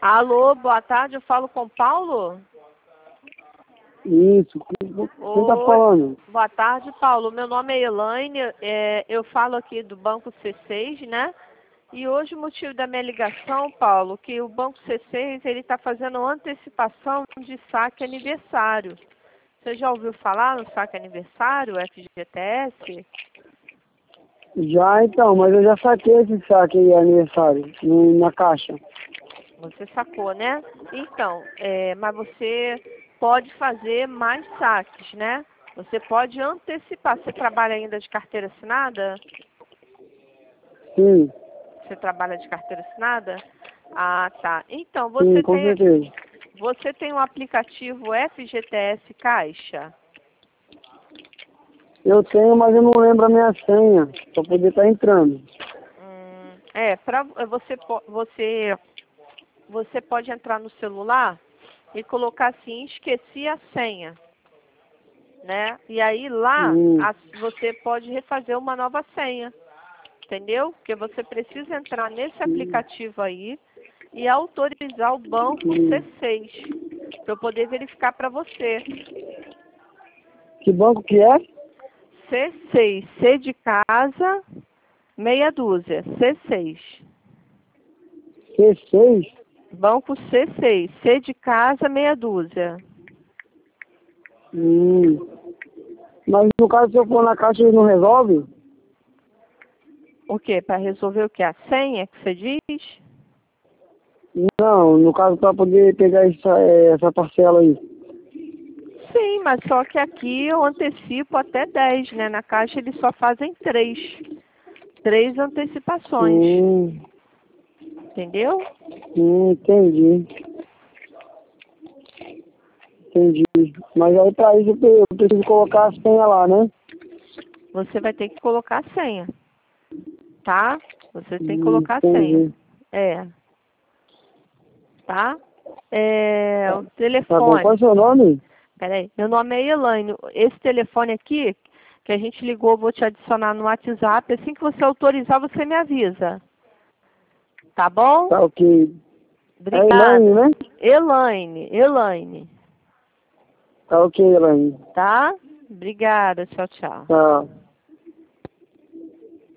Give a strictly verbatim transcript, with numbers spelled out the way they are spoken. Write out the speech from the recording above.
Alô, boa tarde, eu falo com o Paulo? Isso, quem está Oi, falando? boa tarde, Paulo. Meu nome é Elaine, é, eu falo aqui do Banco C seis, né? E hoje o motivo da minha ligação, Paulo, que o Banco C seis ele está fazendo antecipação de saque aniversário. Você já ouviu falar no saque aniversário, F G T S? Já então, mas eu já saquei esse saque aí, aniversário, no, na caixa. Você sacou, né? Então, é, mas você pode fazer mais saques, né? Você pode antecipar. Você trabalha ainda de carteira assinada? Sim, Você trabalha de carteira assinada? Ah, tá. Então, sim, você com tem, certeza. você tem um aplicativo F G T S Caixa? Eu tenho, mas eu não lembro a minha senha, para poder estar entrando. Hum, é, pra, você, po- você, você pode entrar no celular e colocar assim, esqueci a senha, né? E aí lá Hum, a- você pode refazer uma nova senha, entendeu? Porque você precisa entrar nesse hum, aplicativo aí e autorizar o banco hum. C seis para eu poder verificar para você. Que banco que é? C seis, C de casa, meia dúzia, C seis. C seis? Banco C seis, C de casa, meia dúzia. Hum. Mas no caso, se eu for na caixa, ele não resolve? O quê? Para resolver o quê? A senha que você diz? Não, no caso, para poder pegar essa, eh, essa parcela aí. Sim, mas só que aqui eu antecipo até dez, né? Na caixa eles só fazem três. Três antecipações. Hum, Entendeu? hum, entendi. Entendi. Mas aí para isso eu preciso colocar a senha lá, né? Você vai ter que colocar a senha. Tá? Você tem que Hum, colocar a senha. entendi. É. Tá? É, o Tá bom. Qual é o telefone. seu nome? Peraí. Meu nome é Elaine. Esse telefone aqui, que a gente ligou, eu vou te adicionar no WhatsApp. Assim que você autorizar, você me avisa. Tá bom? Tá ok. É Elaine, Obrigada. né? Elaine. Elaine. Tá ok, Elaine. Tá? Obrigada. Tchau, tchau. Tá.